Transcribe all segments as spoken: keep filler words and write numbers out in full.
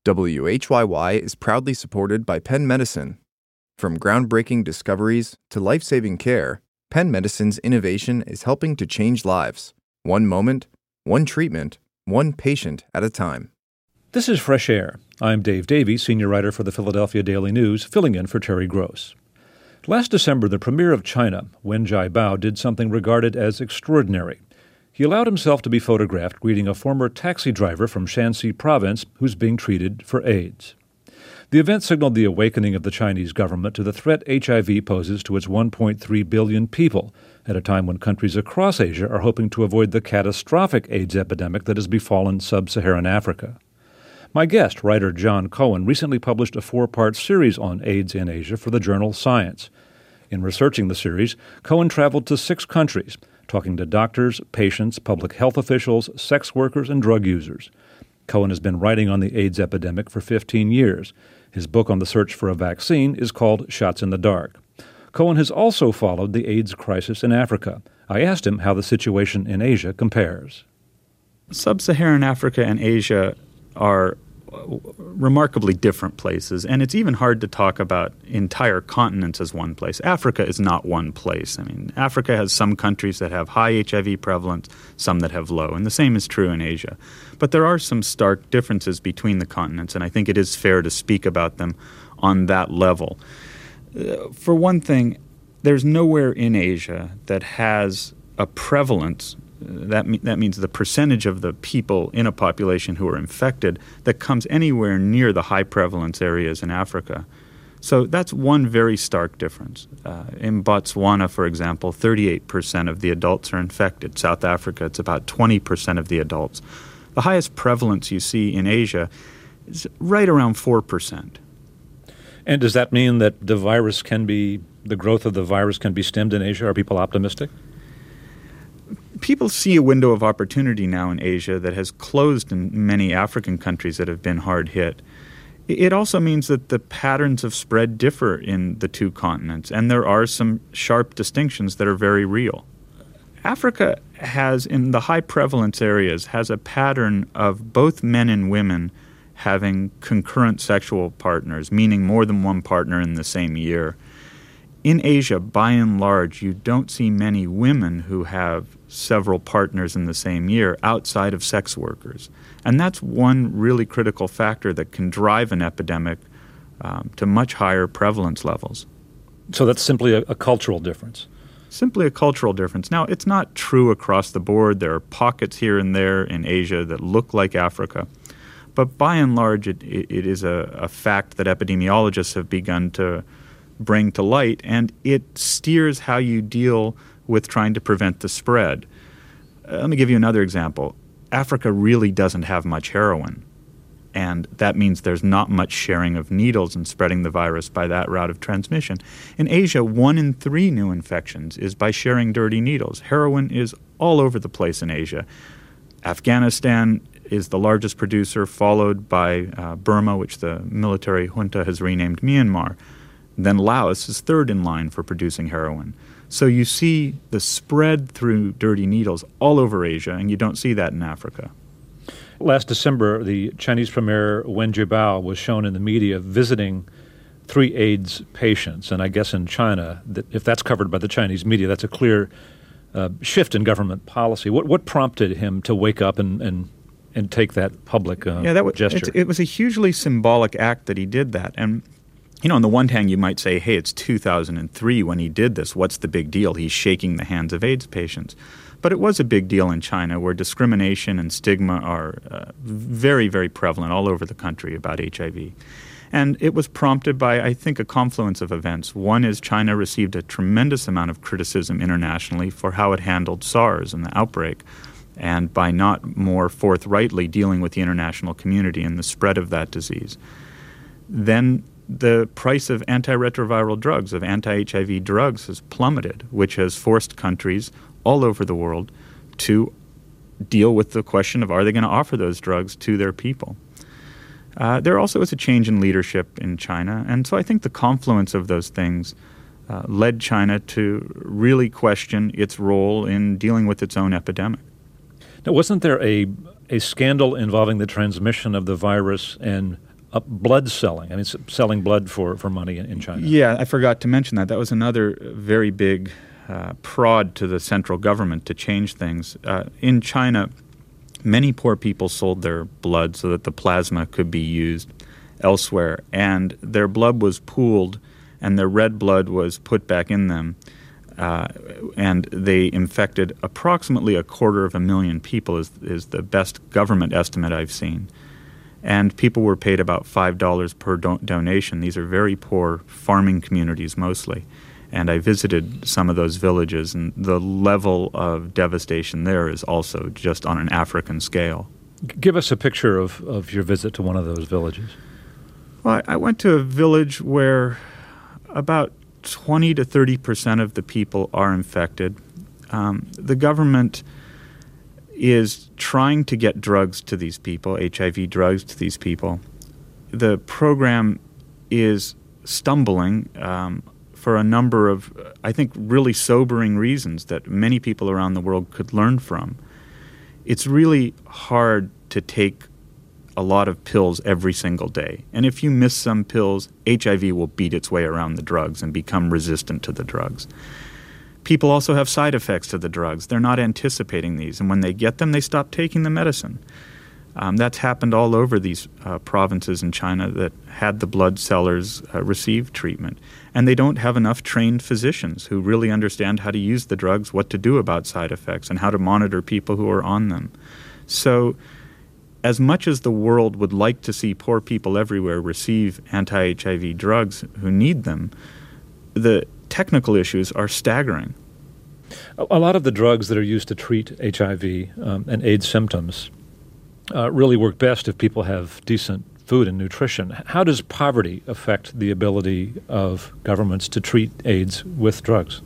W H Y Y is proudly supported by Penn Medicine. From groundbreaking discoveries to life-saving care, Penn Medicine's innovation is helping to change lives, one moment, one treatment, one patient at a time. This is Fresh Air. I'm Dave Davies, senior writer for the Philadelphia Daily News, filling in for Terry Gross. Last December, the premier of China, Wen Jiabao, did something regarded as extraordinary. He allowed himself to be photographed greeting a former taxi driver from Shanxi province who's being treated for AIDS. The event signaled the awakening of the Chinese government to the threat H I V poses to its one point three billion people, at a time when countries across Asia are hoping to avoid the catastrophic AIDS epidemic that has befallen sub-Saharan Africa. My guest, writer John Cohen, recently published a four-part series on AIDS in Asia for the journal Science. In researching the series, Cohen traveled to six countries, talking to doctors, patients, public health officials, sex workers, and drug users. Cohen has been writing on the AIDS epidemic for fifteen years. His book on the search for a vaccine is called Shots in the Dark. Cohen has also followed the AIDS crisis in Africa. I asked him how the situation in Asia compares. Sub-Saharan Africa and Asia are remarkably different places, and it's even hard to talk about entire continents as one place. Africa is not one place. I mean, Africa has some countries that have high H I V prevalence, some that have low, and the same is true in Asia. But there are some stark differences between the continents, and I think it is fair to speak about them on that level. Uh, for one thing, there's nowhere in Asia that has a prevalence That, me- that means the percentage of the people in a population who are infected that comes anywhere near the high prevalence areas in Africa. So that's one very stark difference. Uh, in Botswana, for example, thirty-eight percent of the adults are infected. South Africa, it's about twenty percent of the adults. The highest prevalence you see in Asia is right around four percent. And does that mean that the virus can be, the growth of the virus can be stemmed in Asia? Are people optimistic? People see a window of opportunity now in Asia that has closed in many African countries that have been hard hit. It also means that the patterns of spread differ in the two continents, and there are some sharp distinctions that are very real. Africa has, in the high prevalence areas, has a pattern of both men and women having concurrent sexual partners, meaning more than one partner in the same year. In Asia, by and large, you don't see many women who have several partners in the same year outside of sex workers. And that's one really critical factor that can drive an epidemic um, to much higher prevalence levels. So that's simply a, a cultural difference? Simply a cultural difference. Now, it's not true across the board. There are pockets here and there in Asia that look like Africa. But by and large, it, it, it is a, a fact that epidemiologists have begun to bring to light, and it steers how you deal with trying to prevent the spread. Uh, let me give you another example. Africa really doesn't have much heroin, and that means there's not much sharing of needles and spreading the virus by that route of transmission. In Asia, one in three new infections is by sharing dirty needles. Heroin is all over the place in Asia. Afghanistan is the largest producer, followed by uh, Burma, which the military junta has renamed Myanmar. Then Laos is third in line for producing heroin. So you see the spread through dirty needles all over Asia, and you don't see that in Africa. Last December, the Chinese premier Wen Jiabao was shown in the media visiting three AIDS patients. And I guess in China, that if that's covered by the Chinese media, that's a clear uh, shift in government policy. What what prompted him to wake up and, and, and take that public uh, yeah, that was, gesture? It was a hugely symbolic act that he did that. And you know, on the one hand, you might say, hey, it's two thousand three when he did this. What's the big deal? He's shaking the hands of AIDS patients. But it was a big deal in China, where discrimination and stigma are uh, very, very prevalent all over the country about H I V. And it was prompted by, I think, a confluence of events. One is China received a tremendous amount of criticism internationally for how it handled SARS and the outbreak, and by not more forthrightly dealing with the international community and the spread of that disease. Then the price of antiretroviral drugs, of anti-H I V drugs, has plummeted, which has forced countries all over the world to deal with the question of, are they going to offer those drugs to their people? Uh, there also is a change in leadership in China, and so I think the confluence of those things uh, led China to really question its role in dealing with its own epidemic. Now, wasn't there a, a scandal involving the transmission of the virus and uh, blood selling. I mean, s- selling blood for, for money in, in China. Yeah, I forgot to mention that. That was another very big uh, prod to the central government to change things. Uh, in China, many poor people sold their blood so that the plasma could be used elsewhere, and their blood was pooled and their red blood was put back in them, uh, and they infected approximately a quarter of a million people is, is the best government estimate I've seen. And people were paid about five dollars per do- donation. These are very poor farming communities mostly. And I visited some of those villages, and the level of devastation there is also just on an African scale. G- Give us a picture of, of your visit to one of those villages. Well, I I went to a village where about twenty to thirty percent of the people are infected. Um, the government is trying to get drugs to these people, H I V drugs to these people. The program is stumbling um, for a number of, I think, really sobering reasons that many people around the world could learn from. It's really hard to take a lot of pills every single day. And if you miss some pills, H I V will beat its way around the drugs and become resistant to the drugs. People also have side effects to the drugs. They're not anticipating these. And when they get them, they stop taking the medicine. Um, that's happened all over these uh, provinces in China that had the blood sellers uh, receive treatment. And they don't have enough trained physicians who really understand how to use the drugs, what to do about side effects, and how to monitor people who are on them. So as much as the world would like to see poor people everywhere receive anti-H I V drugs who need them, the technical issues are staggering. A, a lot of the drugs that are used to treat H I V um, and AIDS symptoms uh, really work best if people have decent food and nutrition. How does poverty affect the ability of governments to treat AIDS with drugs?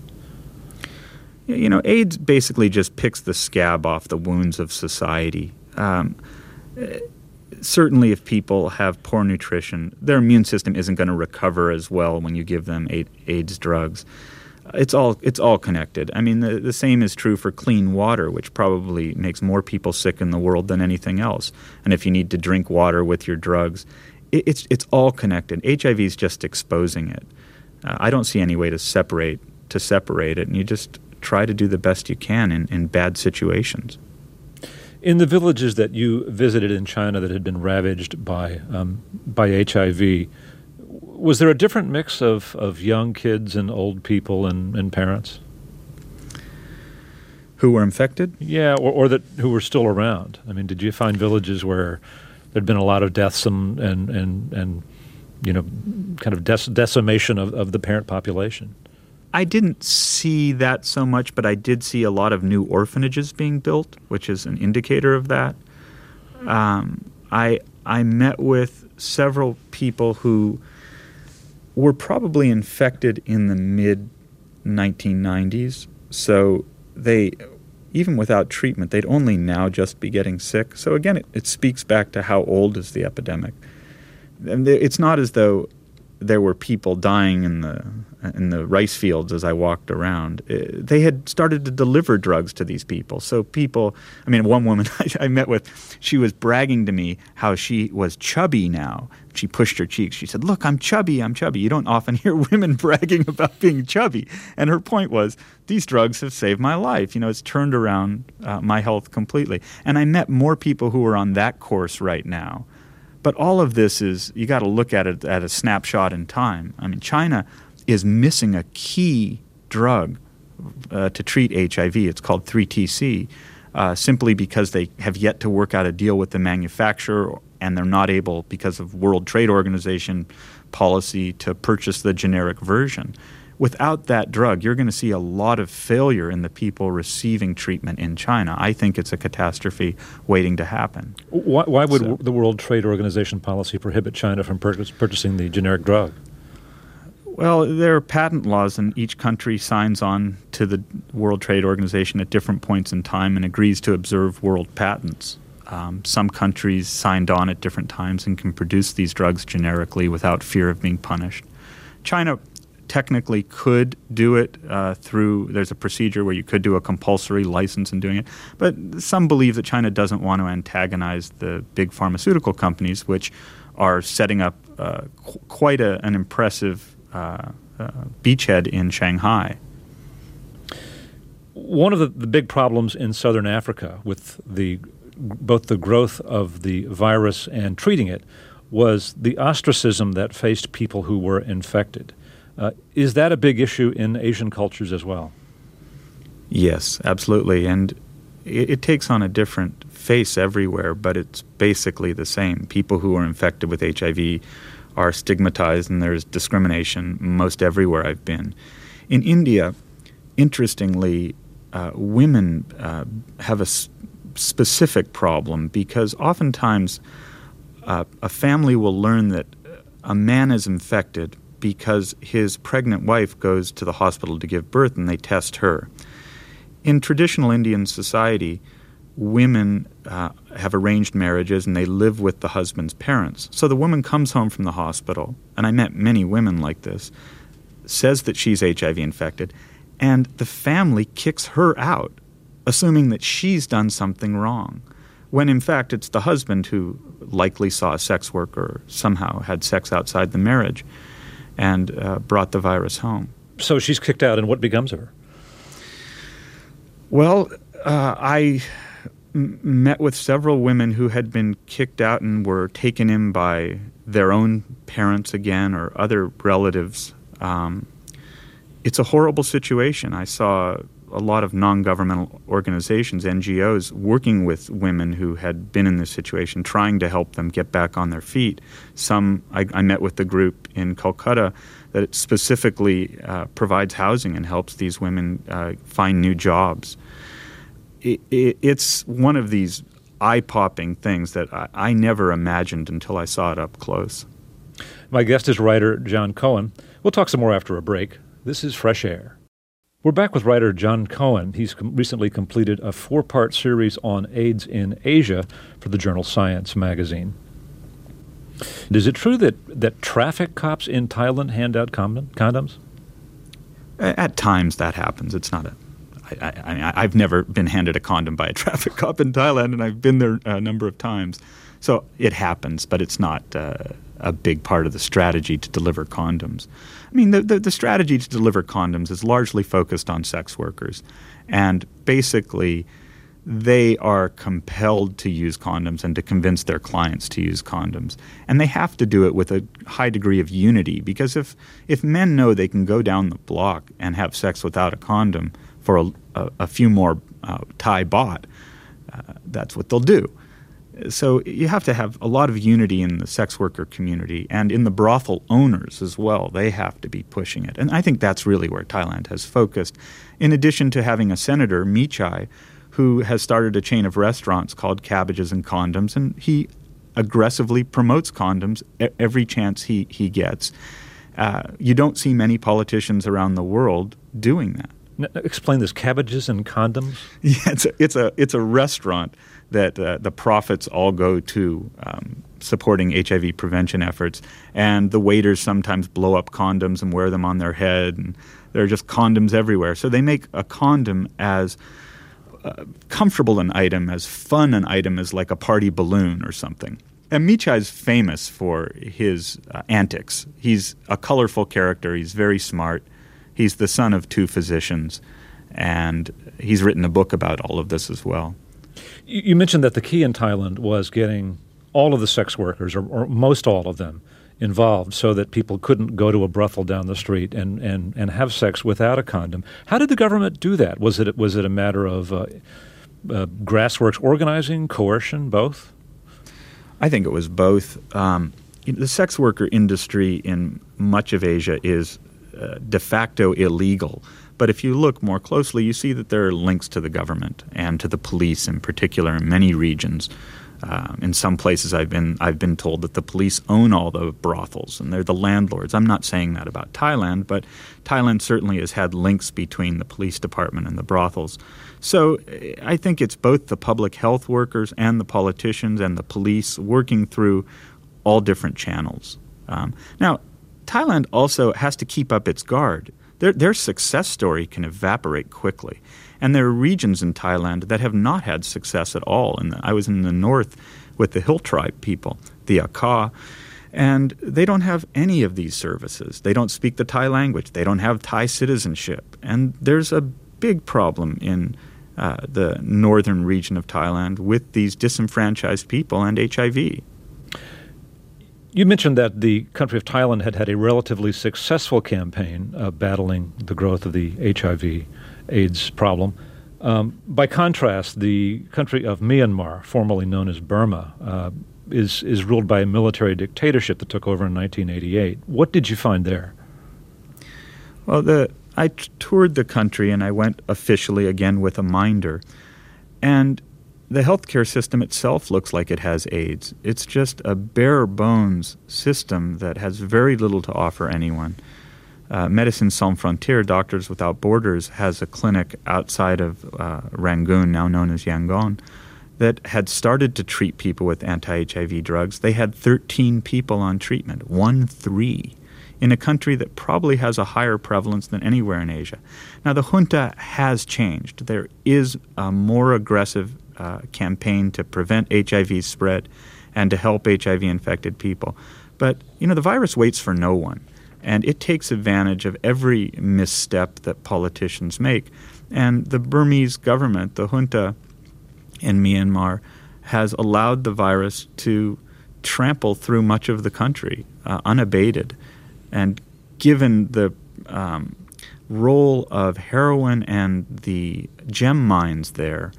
You know, AIDS basically just picks the scab off the wounds of society. Um, Certainly if people have poor nutrition, their immune system isn't going to recover as well when you give them AIDS drugs. It's all it's all connected. I mean, the, the same is true for clean water, which probably makes more people sick in the world than anything else. And if you need to drink water with your drugs, it, it's it's all connected. H I V is just exposing it. Uh, I don't see any way to separate to separate it, and you just try to do the best you can in, in bad situations. In the villages that you visited in China that had been ravaged by um, by H I V, was there a different mix of, of young kids and old people and, and parents? Who were infected? Yeah, or, or that who were still around. I mean, did you find villages where there'd been a lot of deaths and, and, and, and you know, kind of dec- decimation of, of the parent population? I didn't see that so much, but I did see a lot of new orphanages being built, which is an indicator of that. Um, I I met with several people who were probably infected in the mid nineteen nineties, so they, even without treatment, they'd only now just be getting sick. So again, it, it speaks back to how old is the epidemic. And it's not as though there were people dying in the in the rice fields as I walked around. They had started to deliver drugs to these people. So people, I mean, one woman I, I met with, she was bragging to me how she was chubby now. She pushed her cheeks. She said, "Look, I'm chubby, I'm chubby." You don't often hear women bragging about being chubby. And her point was, these drugs have saved my life. You know, it's turned around uh, my health completely. And I met more people who are on that course right now. But all of this is, you got to look at it at a snapshot in time. I mean, China is missing a key drug uh, to treat H I V. It's called three T C, uh, simply because they have yet to work out a deal with the manufacturer, and they're not able, because of World Trade Organization policy, to purchase the generic version. Without that drug, you're going to see a lot of failure in the people receiving treatment in China. I think it's a catastrophe waiting to happen. Why, why would So, the World Trade Organization policy prohibit China from purchase, purchasing the generic drug? Well, there are patent laws, and each country signs on to the World Trade Organization at different points in time and agrees to observe world patents. Um, some countries signed on at different times and can produce these drugs generically without fear of being punished. China technically could do it uh, through, there's a procedure where you could do a compulsory license in doing it. But some believe that China doesn't want to antagonize the big pharmaceutical companies, which are setting up uh, qu- quite a, an impressive uh, uh, beachhead in Shanghai. One of the, the big problems in southern Africa with the both the growth of the virus and treating it was the ostracism that faced people who were infected. Uh, is that a big issue in Asian cultures as well? Yes, absolutely. And it, it takes on a different face everywhere, but it's basically the same. People who are infected with H I V are stigmatized, and there's discrimination most everywhere I've been. In India, interestingly, uh, women uh, have a s- specific problem because oftentimes uh, a family will learn that a man is infected because his pregnant wife goes to the hospital to give birth and they test her. In traditional Indian society, women uh, have arranged marriages and they live with the husband's parents. So the woman comes home from the hospital, and I met many women like this, says that she's H I V infected, and the family kicks her out, assuming that she's done something wrong, when in fact it's the husband who likely saw a sex worker or somehow had sex outside the marriage and uh, brought the virus home. So she's kicked out, and what becomes of her? Well, uh, I m- met with several women who had been kicked out and were taken in by their own parents again or other relatives. Um, it's a horrible situation. I saw a lot of non-governmental organizations, N G Os, working with women who had been in this situation, trying to help them get back on their feet. Some, I, I met with the group in Calcutta that it specifically uh, provides housing and helps these women uh, find new jobs. It, it, it's one of these eye-popping things that I, I never imagined until I saw it up close. My guest is writer John Cohen. We'll talk some more after a break. This is Fresh Air. We're back with writer John Cohen. He's com- recently completed a four-part series on AIDS in Asia for the journal Science magazine. Is it true that, that traffic cops in Thailand hand out condom, condoms? At times that happens. It's not a... I, I, I mean, I've never been handed a condom by a traffic cop in Thailand, and I've been there a number of times. So it happens, but it's not uh, a big part of the strategy to deliver condoms. I mean, the, the, the strategy to deliver condoms is largely focused on sex workers. And basically, they are compelled to use condoms and to convince their clients to use condoms. And they have to do it with a high degree of unity, because if, if men know they can go down the block and have sex without a condom for a, a, a few more uh, Thai baht, uh, that's what they'll do. So you have to have a lot of unity in the sex worker community and in the brothel owners as well. They have to be pushing it. And I think that's really where Thailand has focused. In addition to having a senator, Michai, who has started a chain of restaurants called Cabbages and Condoms, and he aggressively promotes condoms every chance he, he gets. Uh, you don't see many politicians around the world doing that. Now, explain this, Cabbages and Condoms? Yeah, it's a, it's a, it's a restaurant that uh, the profits all go to um, supporting H I V prevention efforts. And the waiters sometimes blow up condoms and wear them on their head. And there are just condoms everywhere. So they make a condom as uh, comfortable an item, as fun an item as like a party balloon or something. And Michai is famous for his uh, antics. He's a colorful character. He's very smart. He's the son of two physicians. And he's written a book about all of this as well. You mentioned that the key in Thailand was getting all of the sex workers, or, or most all of them, involved so that people couldn't go to a brothel down the street and, and, and have sex without a condom. How did the government do that? Was it was it a matter of uh, uh, grassroots organizing, coercion, both? I think it was both. Um, the sex worker industry in much of Asia is uh, de facto illegal. But if you look more closely, you see that there are links to the government and to the police in particular in many regions. Uh, in some places I've been I've been told that the police own all the brothels and they're the landlords. I'm not saying that about Thailand, but Thailand certainly has had links between the police department and the brothels. So I think it's both the public health workers and the politicians and the police working through all different channels. Um, now, Thailand also has to keep up its guard. Their, their success story can evaporate quickly. And there are regions in Thailand that have not had success at all. And I was in the north with the Hill Tribe people, the Akha, and they don't have any of these services. They don't speak the Thai language. They don't have Thai citizenship. And there's a big problem in uh, the northern region of Thailand with these disenfranchised people and H I V. You mentioned that the country of Thailand had had a relatively successful campaign of battling the growth of the H I V AIDS problem. Um, by contrast, the country of Myanmar, formerly known as Burma, uh, is is ruled by a military dictatorship that took over in nineteen eighty-eight. What did you find there? Well, the I t- toured the country, and I went officially again with a minder. And the healthcare system itself looks like it has AIDS. It's just a bare-bones system that has very little to offer anyone. Uh, Médecins Sans Frontières, Doctors Without Borders, has a clinic outside of uh, Rangoon, now known as Yangon, that had started to treat people with anti-H I V drugs. They had thirteen people on treatment, one three, in a country that probably has a higher prevalence than anywhere in Asia. Now, the junta has changed. There is a more aggressive uh, campaign to prevent H I V spread and to help H I V-infected people. But, you know, the virus waits for no one, and it takes advantage of every misstep that politicians make. And the Burmese government, the junta in Myanmar, has allowed the virus to trample through much of the country uh, unabated. And given the um, role of heroin and the gem mines there,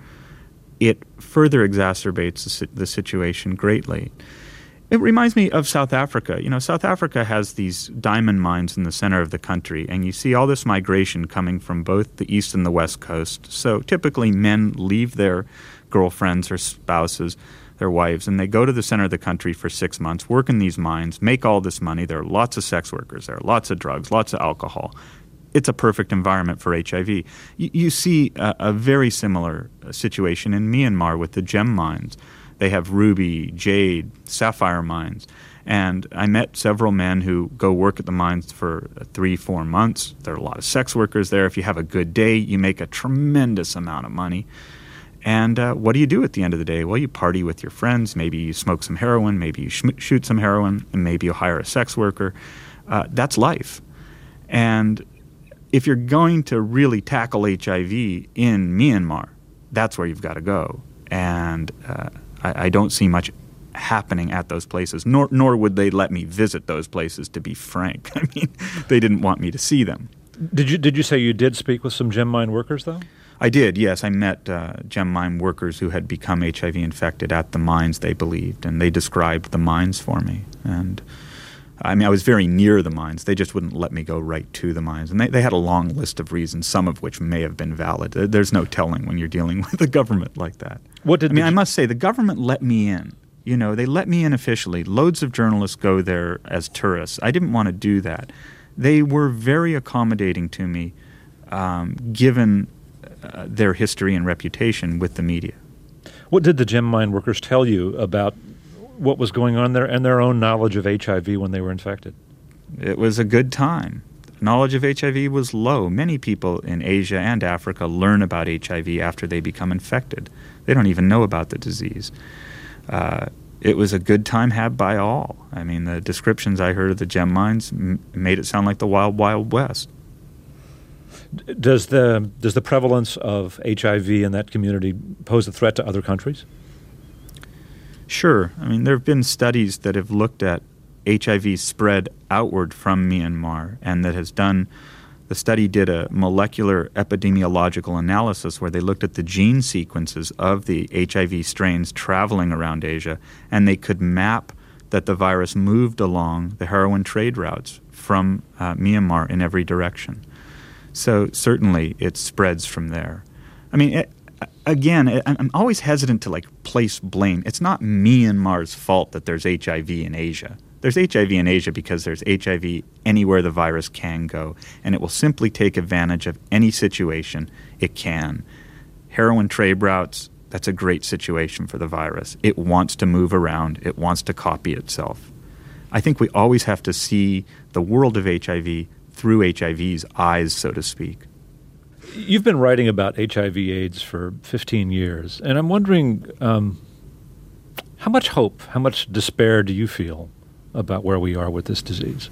it further exacerbates the, the situation greatly. It reminds me of South Africa. You know, South Africa has these diamond mines in the center of the country, and you see all this migration coming from both the east and the west coast. So typically men leave their girlfriends or spouses, their wives, and they go to the center of the country for six months, work in these mines, make all this money. There are lots of sex workers there, lots of drugs, lots of alcohol. It's a perfect environment for H I V. You, you see a, a very similar situation in Myanmar with the gem mines. They have ruby, jade, sapphire mines. And I met several men who go work at the mines for three, four months. There are a lot of sex workers there. If you have a good day, you make a tremendous amount of money. And uh, what do you do at the end of the day? Well, you party with your friends. Maybe you smoke some heroin. Maybe you sh- shoot some heroin. And maybe you hire a sex worker. Uh, that's life. And if you're going to really tackle H I V in Myanmar, that's where you've got to go. And uh, I, I don't see much happening at those places, nor nor would they let me visit those places, to be frank. I mean, they didn't want me to see them. Did you did you say you did speak with some gem mine workers, though? I did, yes. I met uh, gem mine workers who had become H I V infected at the mines, they believed, and they described the mines for me. And I mean, I was very near the mines. They just wouldn't let me go right to the mines. And they, they had a long list of reasons, some of which may have been valid. There's no telling when you're dealing with the government like that. What did I mean, the, I must say, the government let me in. You know, they let me in officially. Loads of journalists go there as tourists. I didn't want to do that. They were very accommodating to me, um, given uh, their history and reputation with the media. What did the gem mine workers tell you about what was going on there and their own knowledge of H I V when they were infected? It was a good time. Knowledge of H I V was low. Many people in Asia and Africa learn about H I V after they become infected. They don't even know about the disease. Uh, it was a good time had by all. I mean, the descriptions I heard of the gem mines m- made it sound like the wild, wild west. Does the does the prevalence of H I V in that community pose a threat to other countries? Sure. I mean, there have been studies that have looked at H I V spread outward from Myanmar, and that has done, the study did a molecular epidemiological analysis where they looked at the gene sequences of the H I V strains traveling around Asia, and they could map that the virus moved along the heroin trade routes from uh, Myanmar in every direction. So certainly it spreads from there. I mean, it, again, I'm always hesitant to like place blame. It's not Myanmar's fault that there's H I V in Asia. There's H I V in Asia because there's H I V anywhere the virus can go, and it will simply take advantage of any situation it can. Heroin trade routes, that's a great situation for the virus. It wants to move around. It wants to copy itself. I think we always have to see the world of H I V through H I V's eyes, so to speak. You've been writing about H I V AIDS for fifteen years, and I'm wondering um, how much hope, how much despair do you feel about where we are with this disease?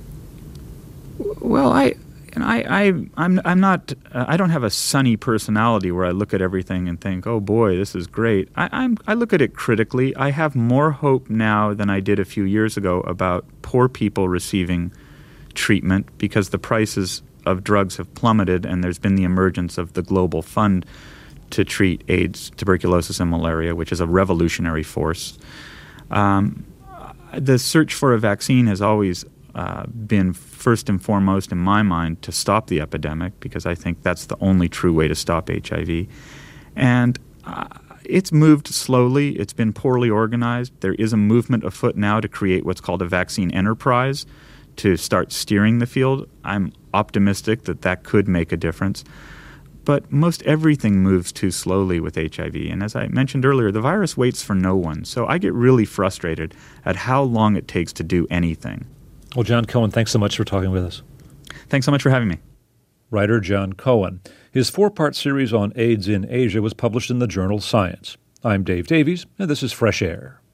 Well, I, and I, I, I'm, I'm not. Uh, I don't have a sunny personality where I look at everything and think, "Oh boy, this is great." I, I'm. I look at it critically. I have more hope now than I did a few years ago about poor people receiving treatment because the prices of drugs have plummeted, and there's been the emergence of the Global Fund to treat AIDS, tuberculosis, and malaria, which is a revolutionary force. Um, the search for a vaccine has always uh, been first and foremost in my mind to stop the epidemic, because I think that's the only true way to stop H I V. And uh, it's moved slowly. It's been poorly organized. There is a movement afoot now to create what's called a vaccine enterprise to start steering the field. I'm optimistic that that could make a difference. But most everything moves too slowly with H I V. And as I mentioned earlier, the virus waits for no one. So I get really frustrated at how long it takes to do anything. Well, John Cohen, thanks so much for talking with us. Thanks so much for having me. Writer John Cohen. His four-part series on AIDS in Asia was published in the journal Science. I'm Dave Davies, and this is Fresh Air.